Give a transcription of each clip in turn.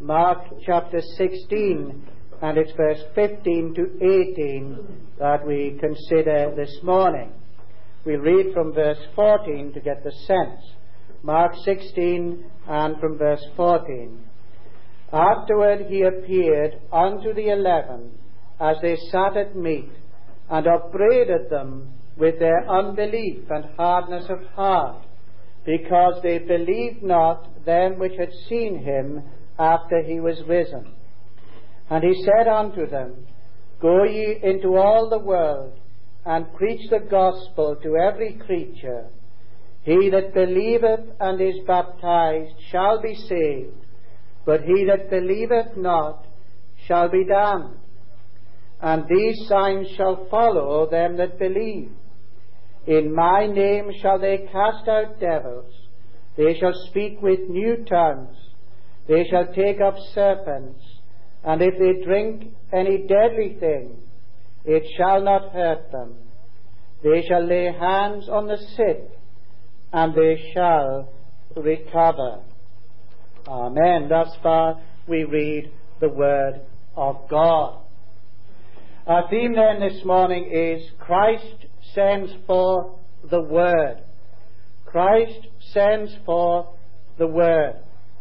Mark chapter 16, and it's verse 15 to 18 that we consider this morning. We'll read from verse 14 to get the sense. Mark 16 and from verse 14. Afterward he appeared unto the 11 as they sat at meat, and upbraided them with their unbelief and hardness of heart, because they believed not them which had seen him after he was risen. And he said unto them, Go ye into all the world, and preach the gospel to every creature. He that believeth and is baptized shall be saved, but he that believeth not shall be damned. And these signs shall follow them that believe. In my name shall they cast out devils. They shall speak with new tongues. They shall take up serpents. And if they drink any deadly thing, it shall not hurt them. They shall lay hands on the sick, and they shall recover. Amen. Thus far we read the word of God. Our theme then this morning is Christ sends forth the Word. Christ sends forth the Word.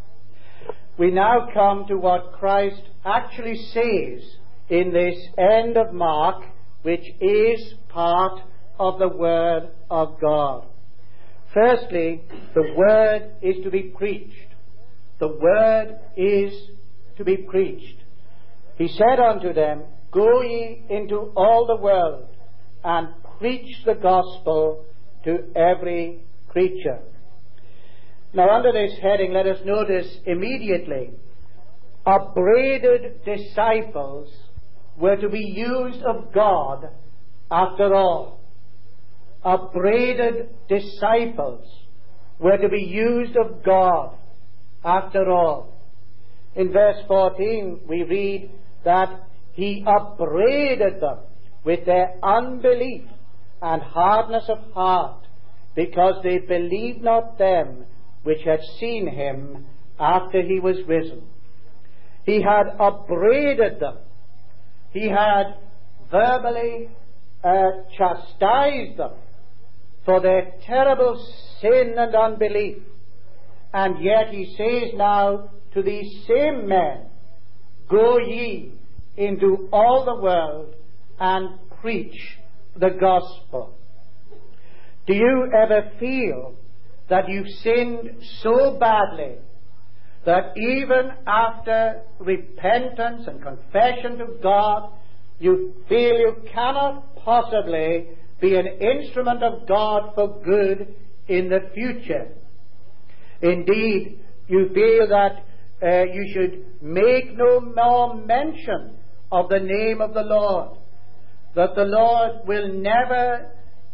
We now come to what Christ actually says in this end of Mark, which is part of the Word of God. Firstly, the Word is to be preached. The Word is to be preached. He said unto them, Go ye into all the world, and preach the gospel to every creature. Now, under this heading, let us notice immediately, upbraided disciples were to be used of God after all. Upbraided disciples were to be used of God after all. In verse 14, we read that he upbraided them with their unbelief and hardness of heart, because they believed not them which had seen him after he was risen. He had upbraided them. He had verbally chastised them for their terrible sin and unbelief. And yet he says now to these same men, Go ye into all the world and preach the gospel. Do you ever feel that you've sinned so badly that even after repentance and confession to God, you feel you cannot possibly be an instrument of God for good in the future? Indeed, you feel that you should make no more mention of the name of the Lord, that the Lord will never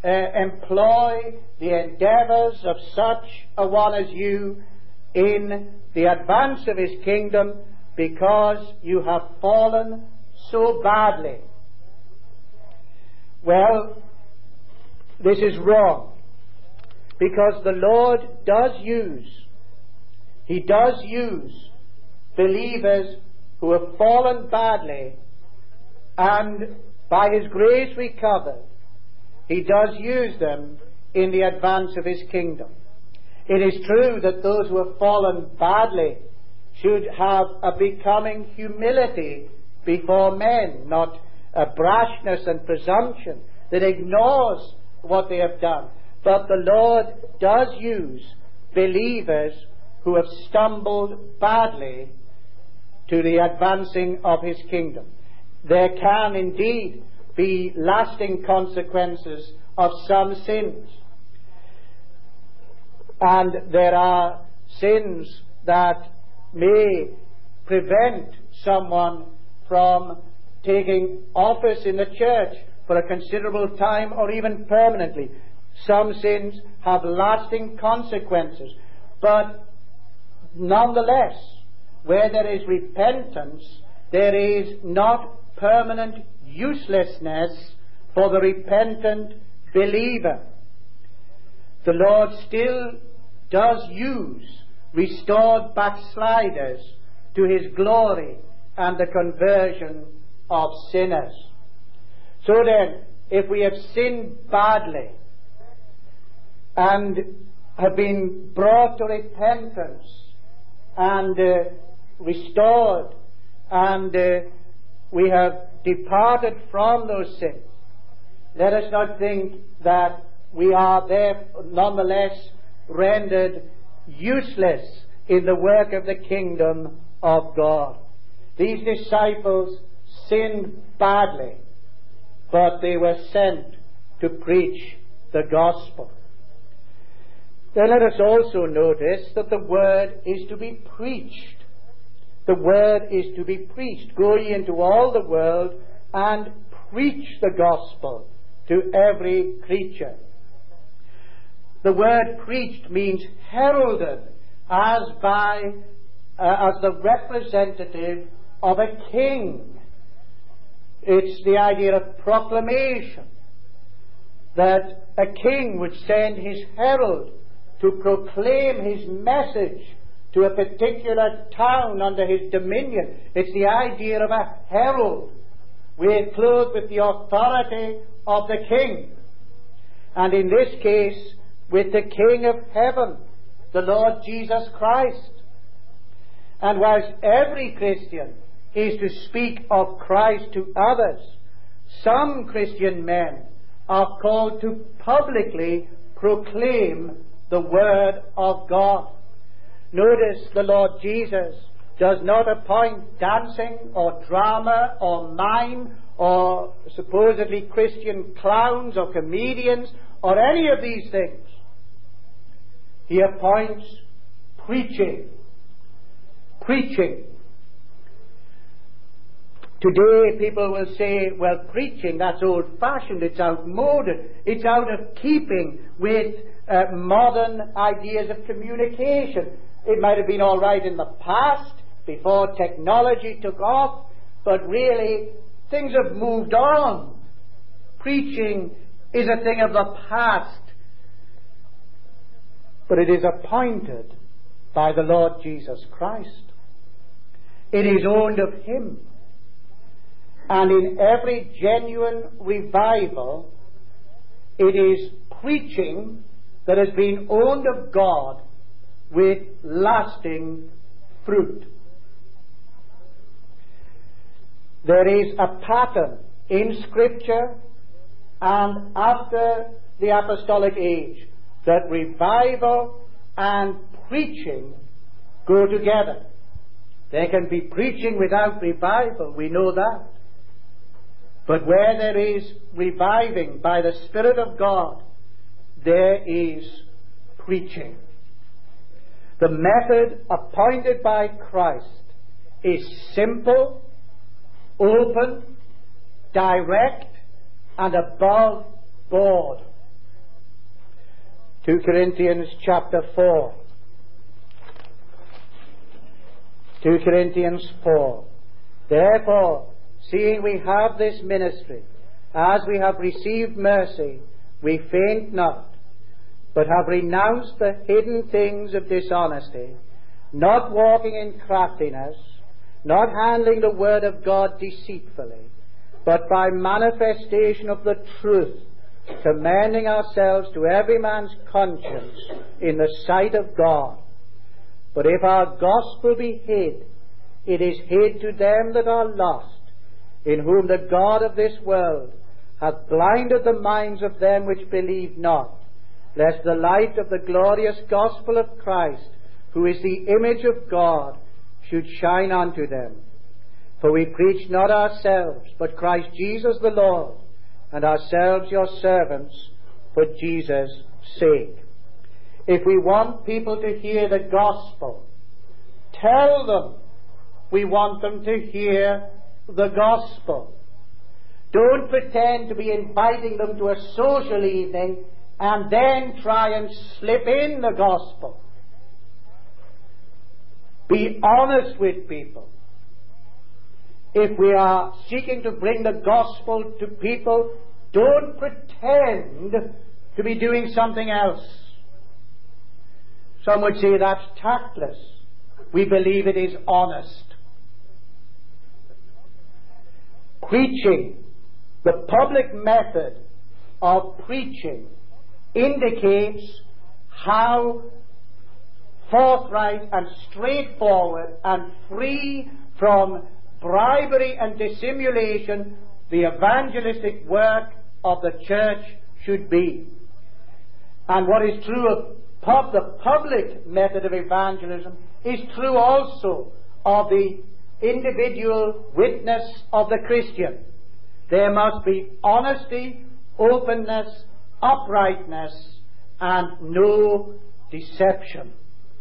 employ the endeavors of such a one as you in the advance of his kingdom, because you have fallen so badly. Well, this is wrong, because the Lord does use believers who have fallen badly, and by his grace recovered. He does use them in the advance of his kingdom. It is true that those who have fallen badly should have a becoming humility before men, not a brashness and presumption that ignores what they have done. But the Lord does use believers who have stumbled badly to the advancing of his kingdom. There can indeed be lasting consequences of some sins. And there are sins that may prevent someone from taking office in the church for a considerable time or even permanently. Some sins have lasting consequences. But nonetheless, where there is repentance, there is not permanent uselessness for the repentant believer. The Lord still does use restored backsliders to His glory and the conversion of sinners. So then, if we have sinned badly and have been brought to repentance and restored, and we have departed from those sins, let us not think that we are there nonetheless rendered useless in the work of the kingdom of God. These disciples sinned badly, but they were sent to preach the gospel. Then let us also notice that the word is to be preached. The word is to be preached. Go ye into all the world and preach the gospel to every creature. The word preached means heralded as the representative of a king. It's the idea of proclamation, that a king would send his herald to proclaim his message to a particular town under his dominion. It's the idea of a herald. We're clothed with the authority of the king. And in this case, with the King of heaven, the Lord Jesus Christ. And whilst every Christian is to speak of Christ to others, some Christian men are called to publicly proclaim the Word of God. Notice the Lord Jesus does not appoint dancing or drama or mime or supposedly Christian clowns or comedians or any of these things. He appoints preaching. Preaching. Today people will say, well, preaching, that's old-fashioned, it's outmoded, it's out of keeping with modern ideas of communication. It might have been all right in the past, before technology took off, but really, things have moved on. Preaching is a thing of the past, but it is appointed by the Lord Jesus Christ. It is owned of Him. And in every genuine revival, it is preaching that has been owned of God with lasting fruit. There is a pattern in Scripture and after the apostolic age that revival and preaching go together. There can be preaching without revival, we know that. But where there is reviving by the Spirit of God, there is preaching. The method appointed by Christ is simple, open, direct, and above board. 2 Corinthians chapter 4. 2 Corinthians 4. Therefore, seeing we have this ministry, as we have received mercy, we faint not, but have renounced the hidden things of dishonesty, not walking in craftiness, not handling the word of God deceitfully, but by manifestation of the truth, commending ourselves to every man's conscience in the sight of God. But if our gospel be hid, it is hid to them that are lost, in whom the God of this world hath blinded the minds of them which believe not, lest the light of the glorious gospel of Christ, who is the image of God, should shine unto them. For we preach not ourselves, but Christ Jesus the Lord, and ourselves your servants for Jesus' sake. If we want people to hear the gospel, tell them we want them to hear the gospel. Don't pretend to be inviting them to a social evening and then try and slip in the gospel. Be honest with people. If we are seeking to bring the gospel to people, don't pretend to be doing something else. Some would say that's tactless. we believe it is honest. Preaching, the public method of preaching, indicates how forthright and straightforward and free from bribery and dissimulation the evangelistic work of the church should be. And what is true of the public method of evangelism is true also of the individual witness of the Christian. There must be honesty, openness, uprightness, and no deception.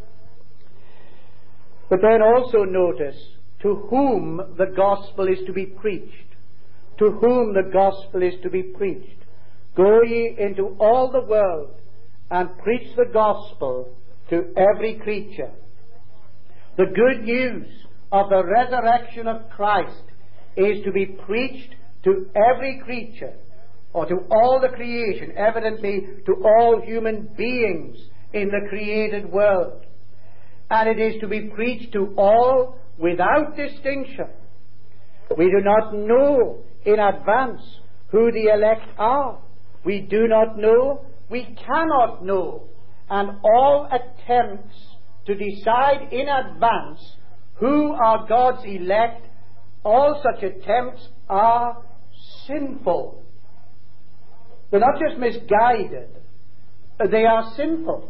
But then also notice to whom the gospel is to be preached. To whom the gospel is to be preached. Go ye into all the world and preach the gospel to every creature. The good news of the resurrection of Christ is to be preached to every creature, or to all the creation, evidently to all human beings in the created world. And it is to be preached to all without distinction. We do not know in advance who the elect are. We do not know, we cannot know. And all attempts to decide in advance who are God's elect, all such attempts are sinful. They're not just misguided, they are sinful.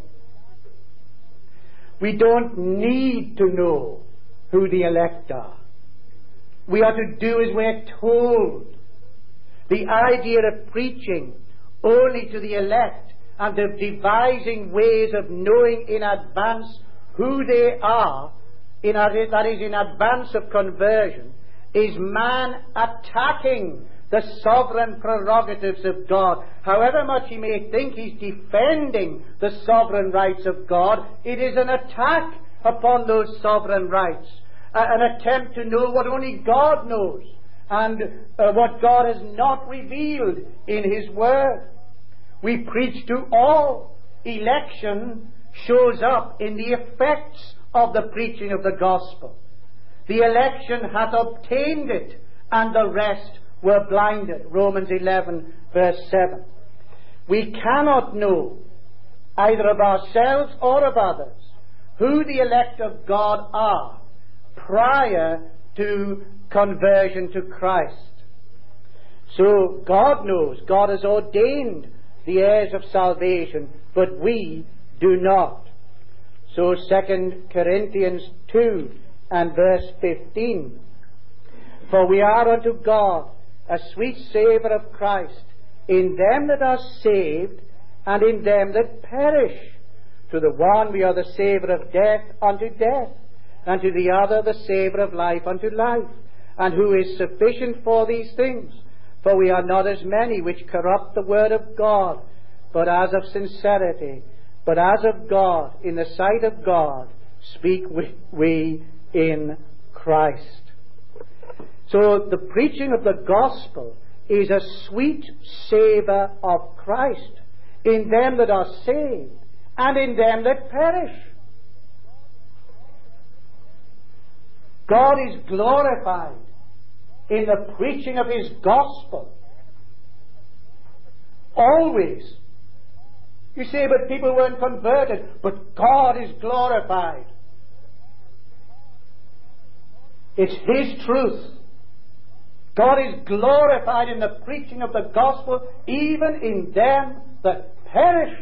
We don't need to know who the elect are. We are to do as we're told. The idea of preaching only to the elect and of devising ways of knowing in advance who they are, that is in advance of conversion, is man attacking the sovereign prerogatives of God. However much he may think he's defending the sovereign rights of God, it is an attack upon those sovereign rights. An attempt to know what only God knows, and what God has not revealed in His Word. We preach to all. Election shows up in the effects of the preaching of the gospel. The election hath obtained it, and the rest were blinded. Romans 11, verse 7. We cannot know, either of ourselves or of others, who the elect of God are prior to conversion to Christ. So God knows. God has ordained the heirs of salvation, but we do not. So 2 Corinthians 2 and verse 15. For we are unto God a sweet savour of Christ in them that are saved and in them that perish. To the one we are the savour of death unto death, and to the other the savour of life unto life. And who is sufficient for these things? For we are not as many which corrupt the word of God, but as of sincerity, but as of God, in the sight of God, speak we in Christ. So the preaching of the gospel is a sweet savour of Christ in them that are saved and in them that perish. God is glorified in the preaching of His gospel. Always. You say, but people weren't converted. But God is glorified. It's His truth. God is glorified in the preaching of the gospel, even in them that perish.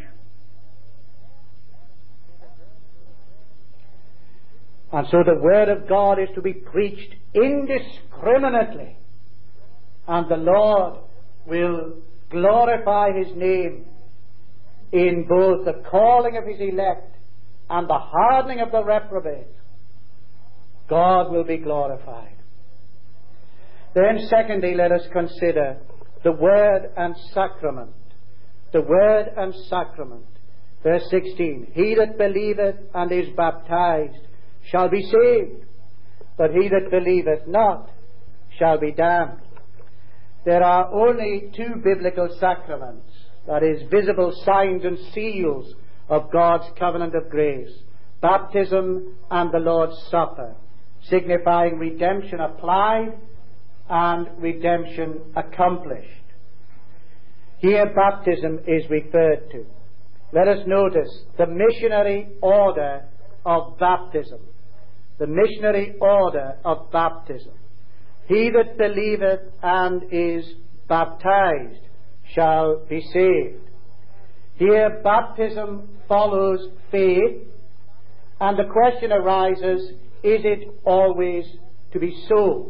And so the Word of God is to be preached indiscriminately. And the Lord will glorify His name in both the calling of His elect and the hardening of the reprobate. God will be glorified. Then secondly, let us consider the Word and Sacrament. The Word and Sacrament. Verse 16. He that believeth and is baptized shall be saved, but he that believeth not shall be damned. There are only two biblical sacraments, that is, visible signs and seals of God's covenant of grace: baptism and the Lord's Supper, signifying redemption applied and redemption accomplished. Here baptism is referred to. Let us notice the missionary order of baptism. The missionary order of baptism. He that believeth and is baptized shall be saved. Here baptism follows faith, and the question arises, is it always to be so?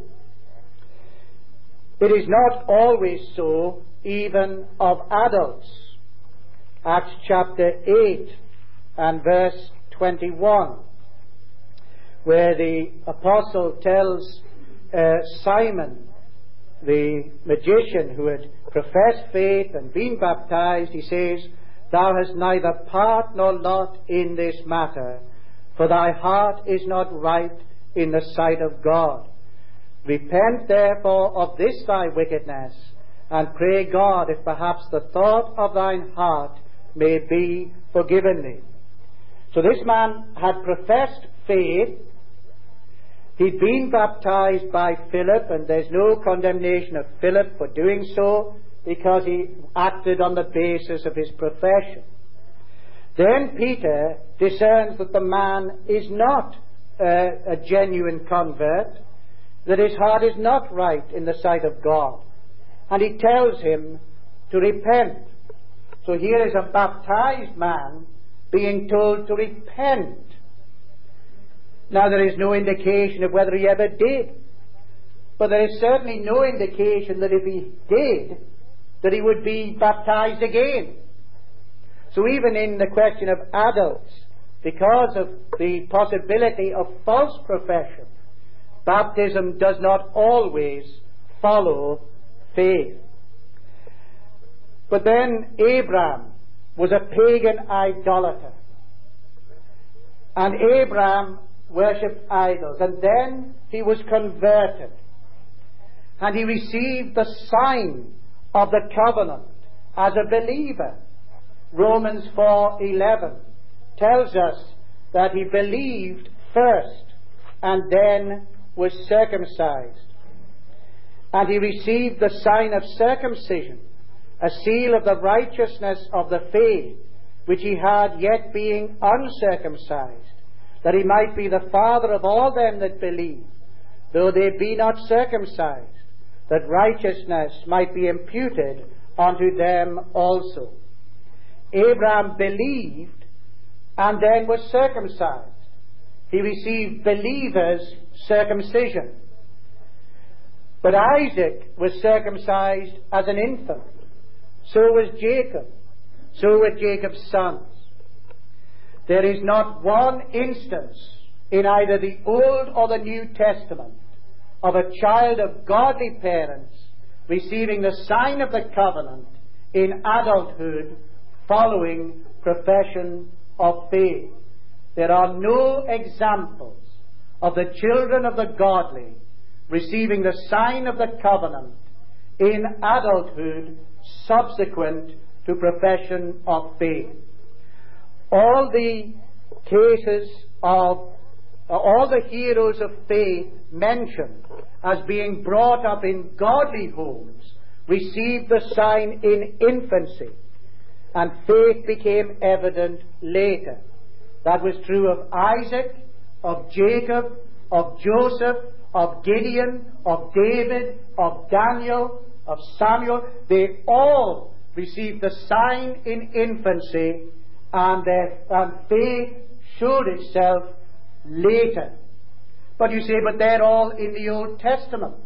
It is not always so, even of adults. Acts chapter 8 and verse 21, where the apostle tells Simon, the magician who had professed faith and been baptized, he says, "Thou hast neither part nor lot in this matter, for thy heart is not right in the sight of God. Repent therefore of this thy wickedness, and pray God if perhaps the thought of thine heart may be forgiven thee." So this man had professed faith. He'd been baptized by Philip, and there's no condemnation of Philip for doing so, because he acted on the basis of his profession. Then Peter discerns that the man is not a genuine convert, that his heart is not right in the sight of God, and he tells him to repent. So here is a baptized man being told to repent. Now there is no indication of whether he ever did, but there is certainly no indication that if he did, that he would be baptized again. So even in the question of adults, because of the possibility of false profession, baptism does not always follow faith. But then Abraham was a pagan idolater, and Abraham worshipped idols, and then he was converted, and he received the sign of the covenant as a believer. Romans 4:11 tells us that he believed first and then was circumcised, and he received the sign of circumcision, a seal of the righteousness of the faith which he had, yet being uncircumcised, that he might be the father of all them that believe, though they be not circumcised, that righteousness might be imputed unto them also. Abraham believed and then was circumcised. He received believers' circumcision. But Isaac was circumcised as an infant. So was Jacob. So were Jacob's sons. There is not one instance in either the Old or the New Testament of a child of godly parents receiving the sign of the covenant in adulthood following profession of faith. There are no examples of the children of the godly receiving the sign of the covenant in adulthood subsequent to profession of faith. All the cases of all the heroes of faith mentioned as being brought up in godly homes received the sign in infancy, and faith became evident later. That was true of Isaac, of Jacob, of Joseph, of Gideon, of David, of Daniel, of Samuel. They all received the sign in infancy, and faith showed itself later. But you say, but they're all in the Old Testament.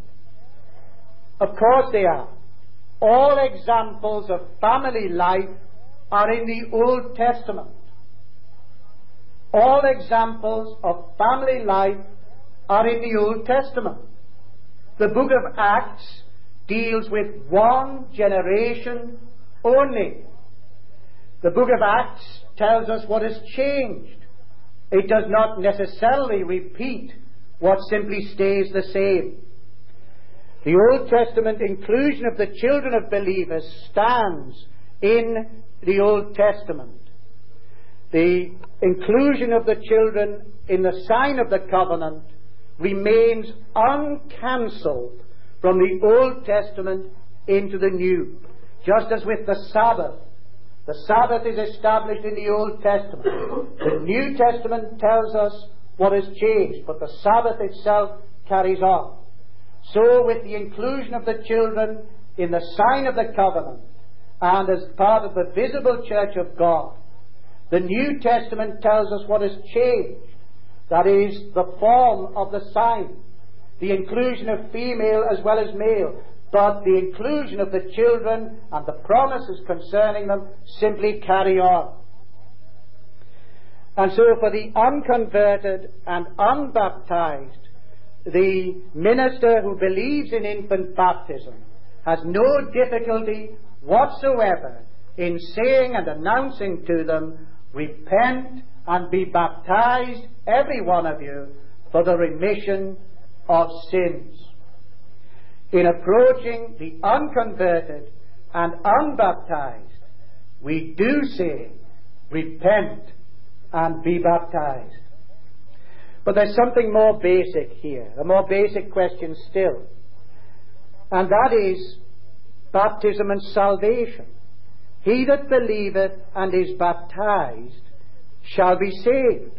Of course they are. All examples of family life are in the Old Testament. All examples of family life are in the Old Testament. The book of Acts deals with one generation only. The book of Acts tells us what has changed. It does not necessarily repeat what simply stays the same. The Old Testament inclusion of the children of believers stands in the Old Testament. the inclusion of the children in the sign of the covenant remains uncancelled from the Old Testament into the New. Just as with the Sabbath is established in the Old Testament. The New Testament tells us what has changed, but the Sabbath itself carries on. So with the inclusion of the children in the sign of the covenant and as part of the visible church of God, the New Testament tells us what has changed. That is, the form of the sign, the inclusion of female as well as male, but the inclusion of the children and the promises concerning them simply carry on. And so for the unconverted and unbaptized, the minister who believes in infant baptism has no difficulty whatsoever in saying and announcing to them, "Repent and be baptized, every one of you, for the remission of sins." In approaching the unconverted and unbaptized, we do say, "Repent and be baptized." But there's something more basic here, a more basic question still. And that is baptism and salvation. He that believeth and is baptized shall be saved.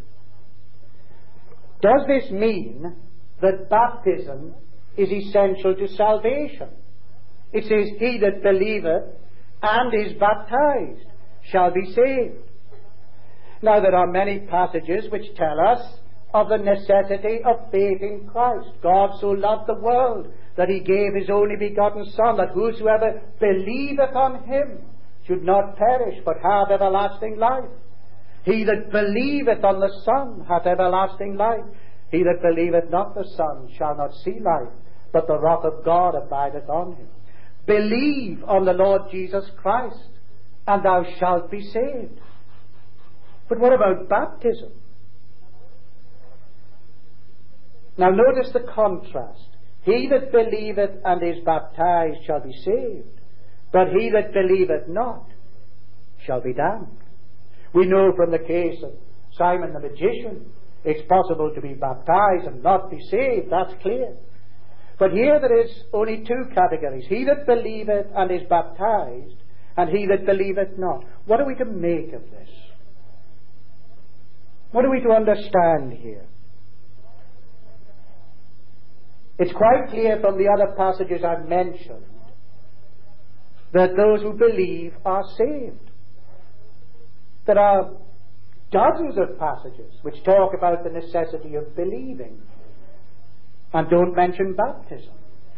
Does this mean that baptism is essential to salvation? It says, "He that believeth and is baptized shall be saved." Now there are many passages which tell us of the necessity of faith in Christ. God so loved the world that he gave his only begotten Son, that whosoever believeth on him should not perish but have everlasting life. He that believeth on the Son hath everlasting life. He that believeth not the Son shall not see life, but the wrath of God abideth on him. Believe on the Lord Jesus Christ, and thou shalt be saved. But what about baptism? Now notice the contrast. He that believeth and is baptized shall be saved, but he that believeth not shall be damned. We know from the case of Simon the magician, it's possible to be baptized and not be saved, that's clear. But here there is only two categories: he that believeth and is baptized, and he that believeth not. What are we to make of this? What are we to understand here? It's quite clear from the other passages I've mentioned that those who believe are saved. There are dozens of passages which talk about the necessity of believing and don't mention baptism.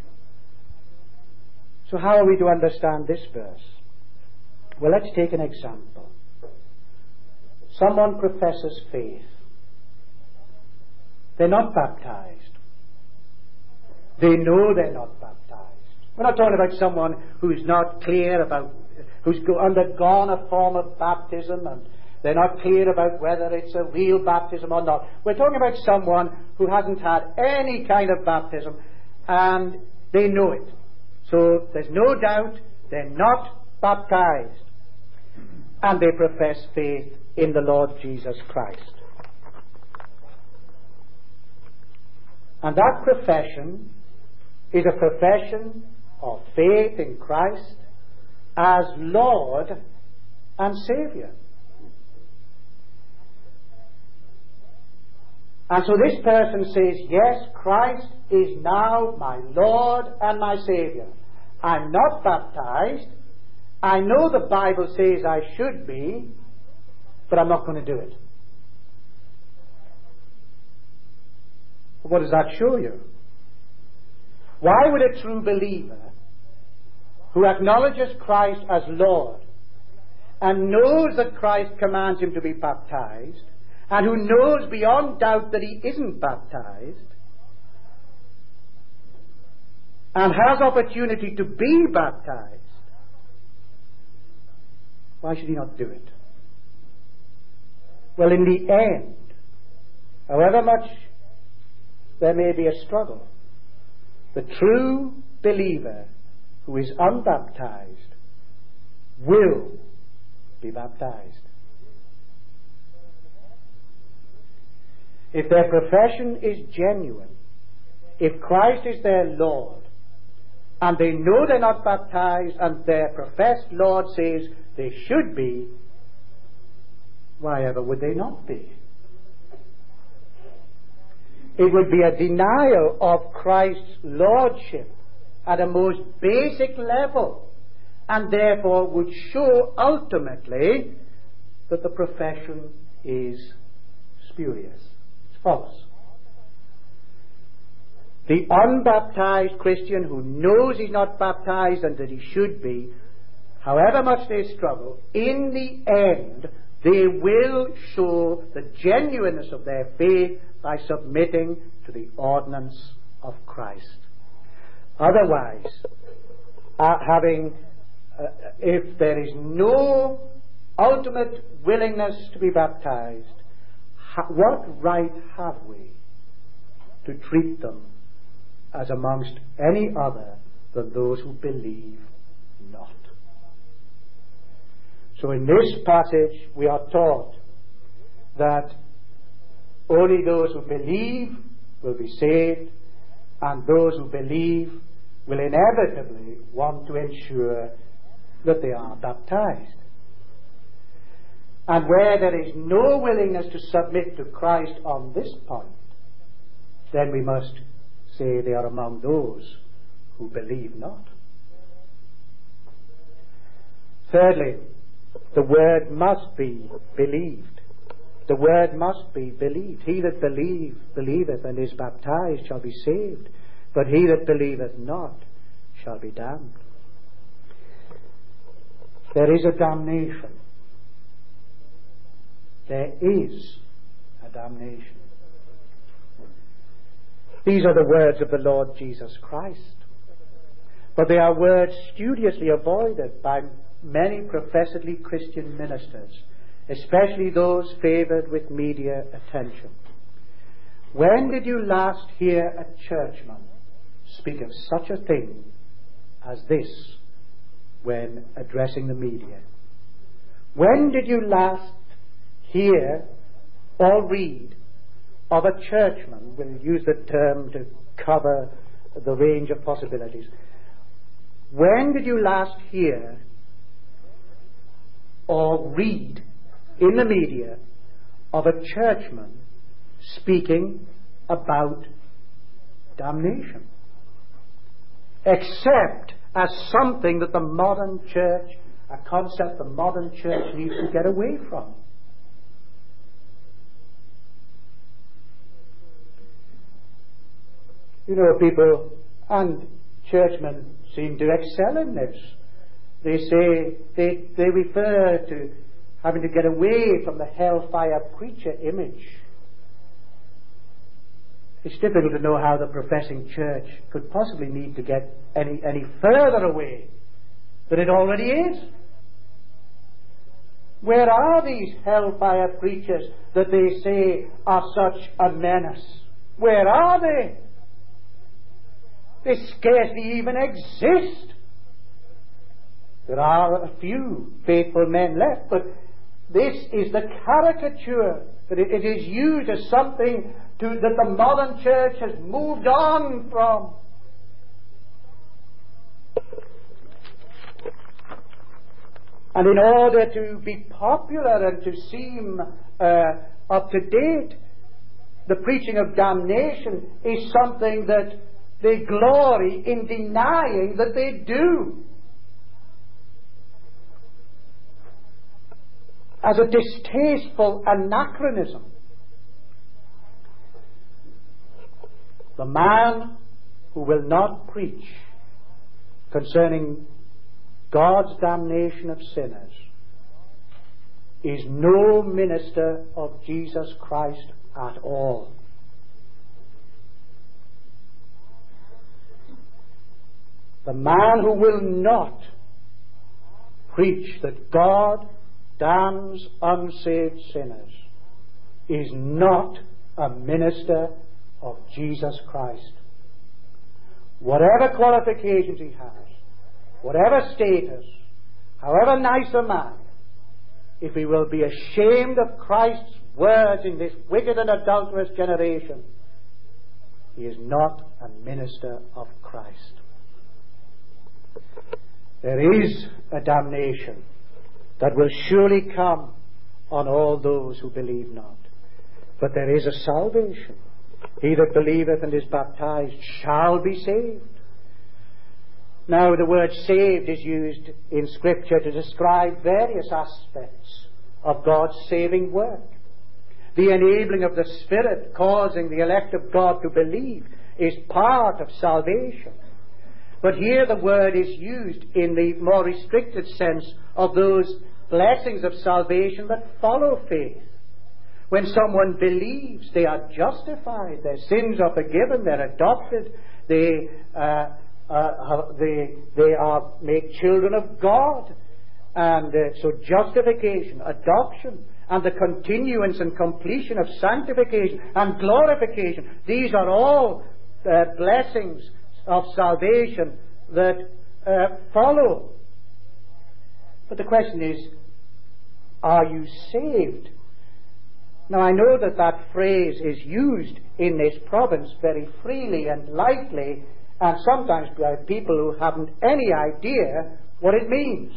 So how are we to understand this verse? Well, let's take an example. Someone professes faith. They're not baptized. They know they're not baptized. We're not talking about someone who's not clear about, who's undergone a form of baptism and they're not clear about whether it's a real baptism or not. We're talking about someone who hasn't had any kind of baptism and they know it. So there's no doubt they're not baptized. And they profess faith in the Lord Jesus Christ. And that profession is a profession of faith in Christ as Lord and Saviour. And so this person says, yes, Christ is now my Lord and my Saviour. I'm not baptized. I know the Bible says I should be, but I'm not going to do it. What does that show you? Why would a true believer who acknowledges Christ as Lord and knows that Christ commands him to be baptized and who knows beyond doubt that he isn't baptized and has opportunity to be baptized, why should he not do it? Well, in the end, however much there may be a struggle, the true believer who is unbaptized will be baptized. if their profession is genuine, if Christ is their Lord, and they know they're not baptized, and their professed Lord says they should be, why ever would they not be? It would be a denial of Christ's lordship at a most basic level, and therefore would show ultimately that the profession is spurious. It's false. The unbaptized Christian who knows he's not baptized and that he should be, however much they struggle, in the end they will show the genuineness of their faith by submitting to the ordinance of Christ. Otherwise, if there is no ultimate willingness to be baptized, what right have we to treat them as amongst any other than those who believe not? So in this passage we are taught that only those who believe will be saved, and those who believe will inevitably want to ensure that they are baptized. And where there is no willingness to submit to Christ on this point, then we must say they are among those who believe not. Thirdly, the word must be believed. The word must be believed. He that believeth and is baptized shall be saved, but he that believeth not shall be damned. There is a damnation. There is a damnation. These are the words of the Lord Jesus Christ. But they are words studiously avoided by many professedly Christian ministers, especially those favoured with media attention. When did you last hear a churchman speak of such a thing as this when addressing the media? When did you last hear or read of a churchman, we'll use the term to cover the range of possibilities, when did you last hear or read in the media of a churchman speaking about damnation, except as something that the modern church, a concept the modern church needs to get away from? You know, people and churchmen seem to excel in this. They say, they refer to having to get away from the hellfire preacher image. It's difficult to know how the professing church could possibly need to get any further away than it already is. Where are these hellfire preachers that they say are such a menace? Where are they? They scarcely even exist. There are a few faithful men left, but this is the caricature that it is used as something that the modern church has moved on from. And in order to be popular and to seem up to date, the preaching of damnation is something that they glory in denying that they do, as a distasteful anachronism. The man who will not preach concerning God's damnation of sinners is no minister of Jesus Christ at all. The man who will not preach that God damns unsaved sinners is not a minister of Jesus Christ. Whatever qualifications he has, whatever status, however nice a man, if he will be ashamed of Christ's words in this wicked and adulterous generation, he is not a minister of Christ. There is a damnation that will surely come on all those who believe not. But there is a salvation. He that believeth and is baptized shall be saved. Now, the word saved is used in Scripture to describe various aspects of God's saving work. The enabling of the Spirit, causing the elect of God to believe, is part of salvation. But here the word is used in the more restricted sense of those blessings of salvation that follow faith. When someone believes, they are justified, their sins are forgiven, they're adopted, they are made children of God. And so justification, adoption, and the continuance and completion of sanctification and glorification, these are all blessings of salvation that follow. But the question is, are you saved? Now, I know that that phrase is used in this province very freely and lightly, and sometimes by people who haven't any idea what it means.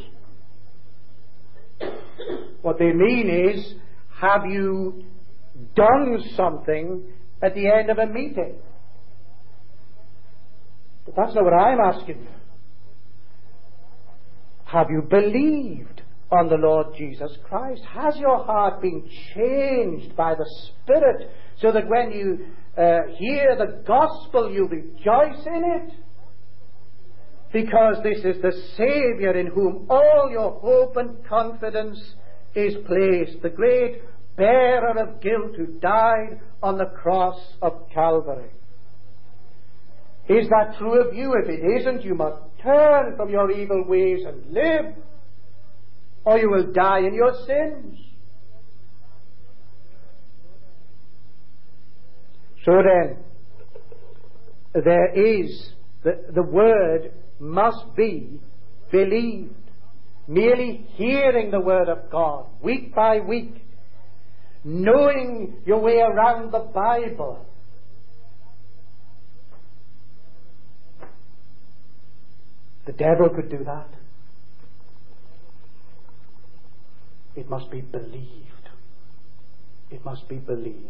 What they mean is, have you done something at the end of a meeting? But that's not what I'm asking you. Have you believed on the Lord Jesus Christ? Has your heart been changed by the Spirit so that when you hear the gospel you rejoice in it? Because this is the Saviour in whom all your hope and confidence is placed, the great bearer of guilt who died on the cross of Calvary. Is that true of you? If it isn't, you must turn from your evil ways and live, or you will die in your sins. So then, there is, the word must be believed. Merely hearing the word of God week by week, knowing your way around the Bible, the devil could do that. It must be believed. It must be believed.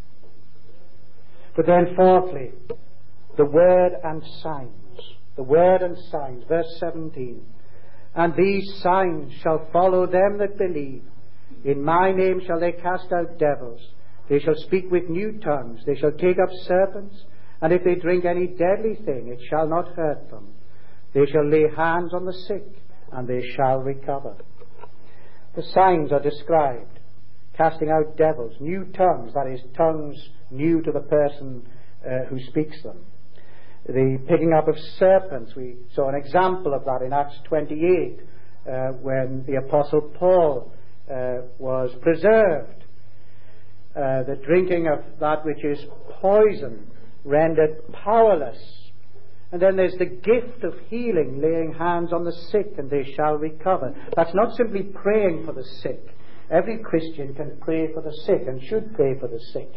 But then fourthly, the word and signs. The word and signs. Verse 17. And these signs shall follow them that believe. In my name shall they cast out devils. They shall speak with new tongues. They shall take up serpents. And if they drink any deadly thing, it shall not hurt them. They shall lay hands on the sick, and they shall recover. The signs are described. Casting out devils, new tongues, that is, tongues new to the person who speaks them. The picking up of serpents, we saw an example of that in Acts 28, when the Apostle Paul was preserved. The drinking of that which is poison, rendered powerless. And then there's the gift of healing, laying hands on the sick and they shall recover. That's not simply praying for the sick. Every Christian can pray for the sick and should pray for the sick.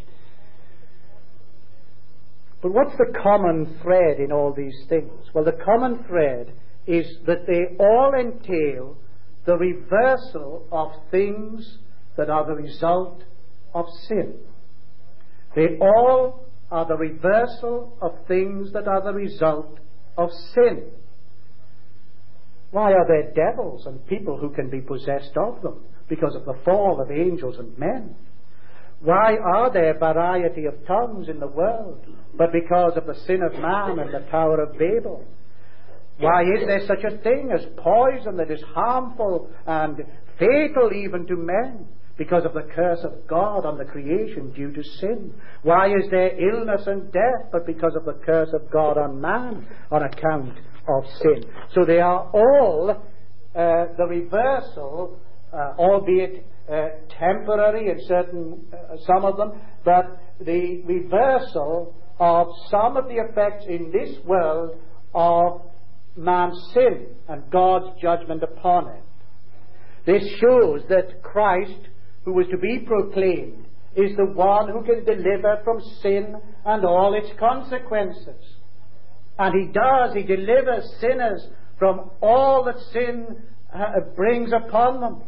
But what's the common thread in all these things? Well, the common thread is that they all entail the reversal of things that are the result of sin. They all are the reversal of things that are the result of sin. Why are there devils and people who can be possessed of them? Because of the fall of angels and men. Why are there variety of tongues in the world? But because of the sin of man and the Tower of Babel. Why is there such a thing as poison that is harmful and fatal even to men? Because of the curse of God on the creation due to sin. Why is there illness and death? But because of the curse of God on man on account of sin. So they are all the reversal, albeit temporary in some of them, but the reversal of some of the effects in this world of man's sin and God's judgment upon it. This shows that Christ, who was to be proclaimed is the one who can deliver from sin and all its consequences. And He does. He delivers sinners from all that sin brings upon them.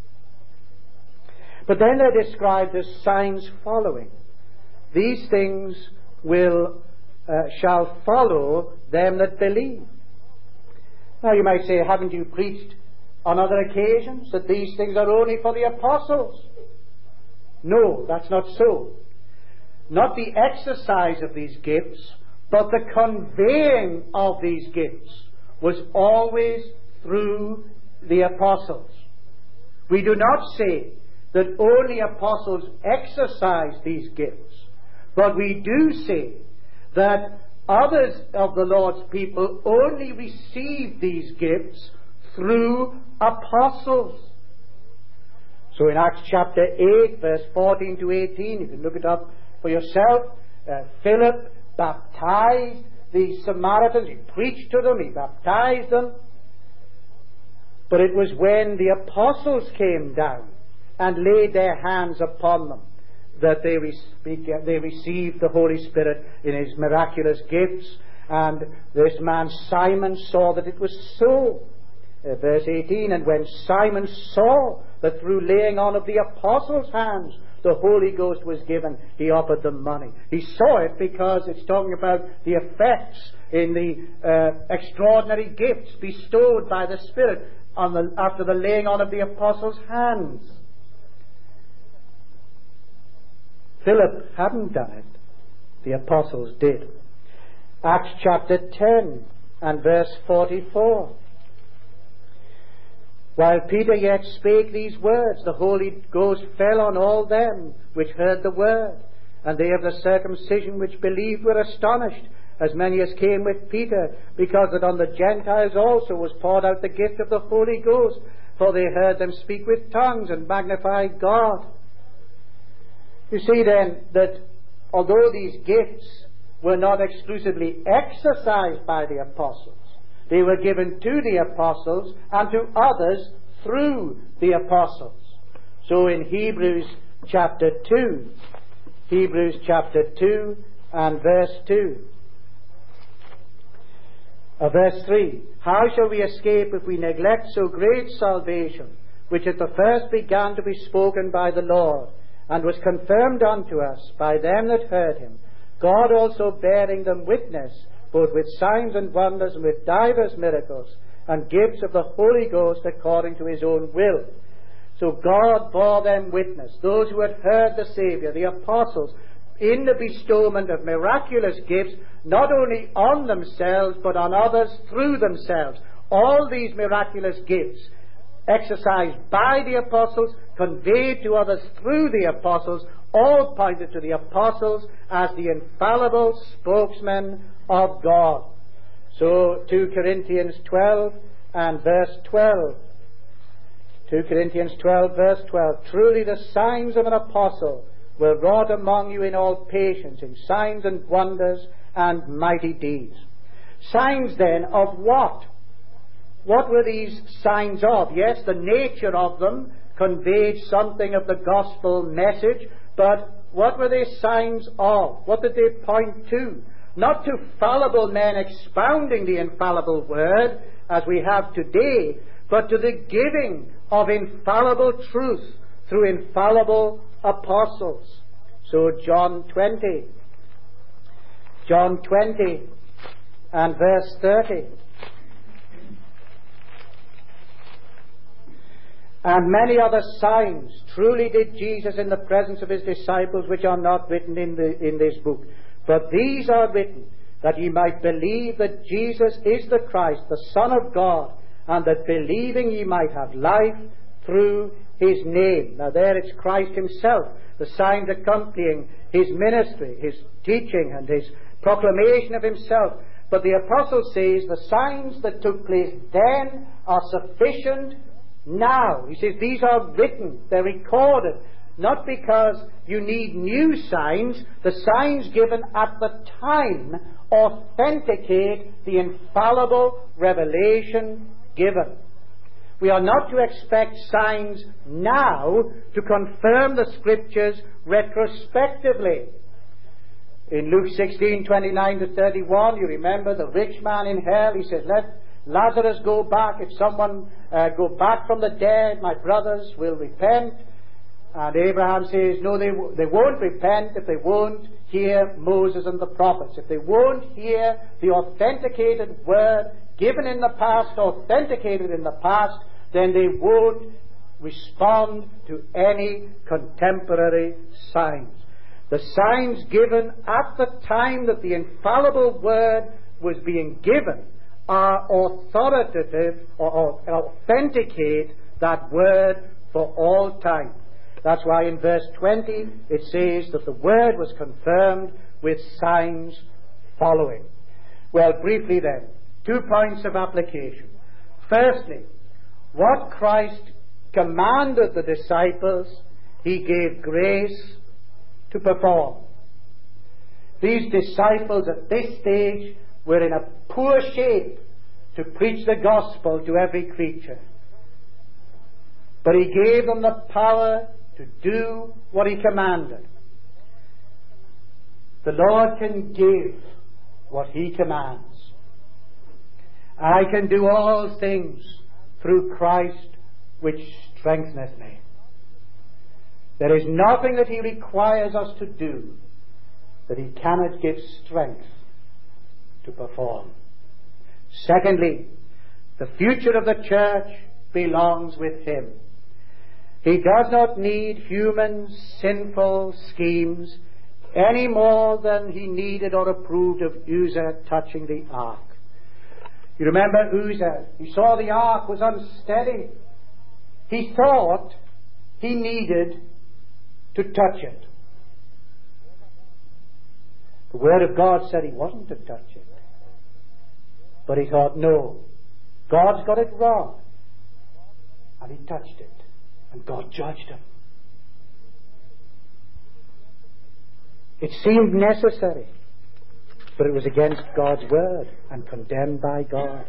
But then they're described as signs following. These things shall follow them that believe. Now you might say, haven't you preached on other occasions that these things are only for the apostles? No, that's not so. Not the exercise of these gifts, but the conveying of these gifts was always through the apostles. We do not say that only apostles exercise these gifts, but we do say that others of the Lord's people only receive these gifts through apostles. So in Acts chapter 8, verse 14 to 18, you can look it up for yourself. Philip baptized the Samaritans. He preached to them. He baptized them. But it was when the apostles came down and laid their hands upon them that they received the Holy Spirit in His miraculous gifts. And this man Simon saw that it was so. Verse 18, and when Simon saw that through laying on of the apostles' hands the Holy Ghost was given, he offered them money. He saw it because it's talking about the effects in the extraordinary gifts bestowed by the Spirit after the laying on of the apostles' hands. Philip hadn't done it. The apostles did. Acts chapter 10 and verse 44. While Peter yet spake these words, the Holy Ghost fell on all them which heard the word. And they of the circumcision which believed were astonished, as many as came with Peter, because that on the Gentiles also was poured out the gift of the Holy Ghost. For they heard them speak with tongues and magnify God. You see then that although these gifts were not exclusively exercised by the apostles, they were given to the apostles and to others through the apostles. So in Hebrews chapter 2 and verse 2, verse 3, how shall we escape if we neglect so great salvation, which at the first began to be spoken by the Lord, and was confirmed unto us by them that heard Him, God also bearing them witness, both with signs and wonders, and with divers miracles, and gifts of the Holy Ghost according to His own will. So God bore them witness, those who had heard the Saviour, the apostles, in the bestowment of miraculous gifts, not only on themselves, but on others through themselves. All these miraculous gifts, exercised by the apostles, conveyed to others through the apostles, all pointed to the apostles as the infallible spokesmen of God. So 2 Corinthians 12 and verse 12. 2 Corinthians 12 verse 12. Truly the signs of an apostle were wrought among you in all patience, in signs and wonders and mighty deeds. Signs then of what? What were these signs of? Yes, the nature of them conveyed something of the gospel message, but what were they signs of? What did they point to? Not to fallible men expounding the infallible word, as we have today, but to the giving of infallible truth through infallible apostles. So John 20 and verse 30. And many other signs truly did Jesus in the presence of His disciples, which are not written in this book. But these are written, that ye might believe that Jesus is the Christ, the Son of God, and that believing ye might have life through His name. Now there it's Christ Himself, the signs accompanying His ministry, His teaching, and His proclamation of Himself. But the apostle says the signs that took place then are sufficient now. He says these are written, they're recorded, not because you need new signs. The signs given at the time authenticate the infallible revelation given. We are not to expect signs now to confirm the Scriptures retrospectively. In Luke 16:29 to 31, you remember the rich man in hell. He says, let Lazarus go back. If someone go back from the dead, my brothers will repent. And Abraham says, no, they won't repent if they won't hear Moses and the prophets. If they won't hear the authenticated word given in the past, authenticated in the past, then they won't respond to any contemporary signs. The signs given at the time that the infallible word was being given are authoritative or authenticate that word for all time. That's why in verse 20 it says that the word was confirmed with signs following. Well, briefly then, 2 points of application. Firstly, what Christ commanded the disciples, he gave grace to perform. These disciples at this stage were in a poor shape to preach the gospel to every creature. But he gave them the power to do what he commanded. The Lord can give what he commands. I can do all things through Christ which strengtheneth me. There is nothing that he requires us to do that he cannot give strength to perform. Secondly, the future of the church belongs with him. He does not need human sinful schemes any more than he needed or approved of Uzzah touching the ark. You remember Uzzah? He saw the ark was unsteady. He thought he needed to touch it. The Word of God said he wasn't to touch it. But he thought, no, God's got it wrong. And he touched it. And God judged him. It seemed necessary, but it was against God's word and condemned by God.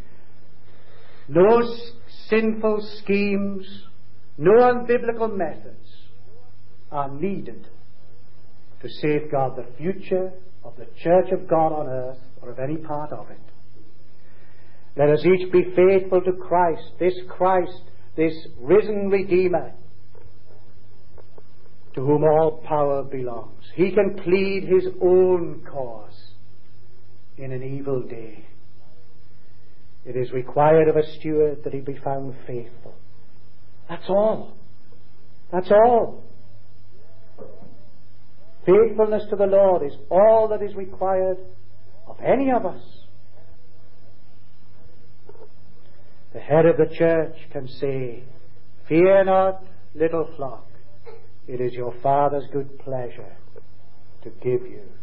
No sinful schemes, no unbiblical methods are needed to safeguard the future of the church of God on earth or of any part of it. Let us each be faithful to Christ, this risen Redeemer, to whom all power belongs. He can plead his own cause in an evil day. It is required of a steward that he be found faithful. That's all. That's all. Faithfulness to the Lord is all that is required of any of us. The head of the church can say, fear not, little flock. It is your Father's good pleasure to give you